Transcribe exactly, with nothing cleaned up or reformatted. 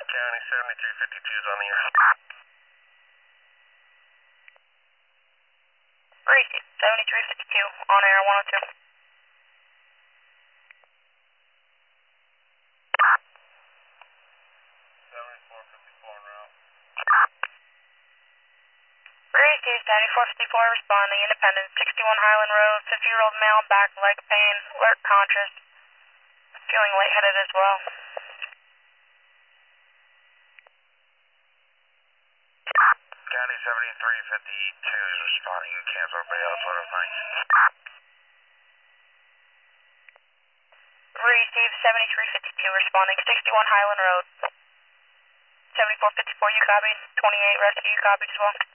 County seventy-three fifty-two is on the air. Gracie, seventy-three fifty-two, on air one oh two. seventy-four fifty-four en route. Gracie, seventy-four fifty-four responding, Independence, sixty-one Highland Road, fifty-year-old male, back leg pain, alert conscious, feeling lightheaded as well. County seventy-three fifty-two is responding. You cancel everybody else, what if I... Receive seventy-three fifty-two responding, sixty-one Highland Road. seventy-four fifty-four, you copy. twenty-eight rescue, you copy as well.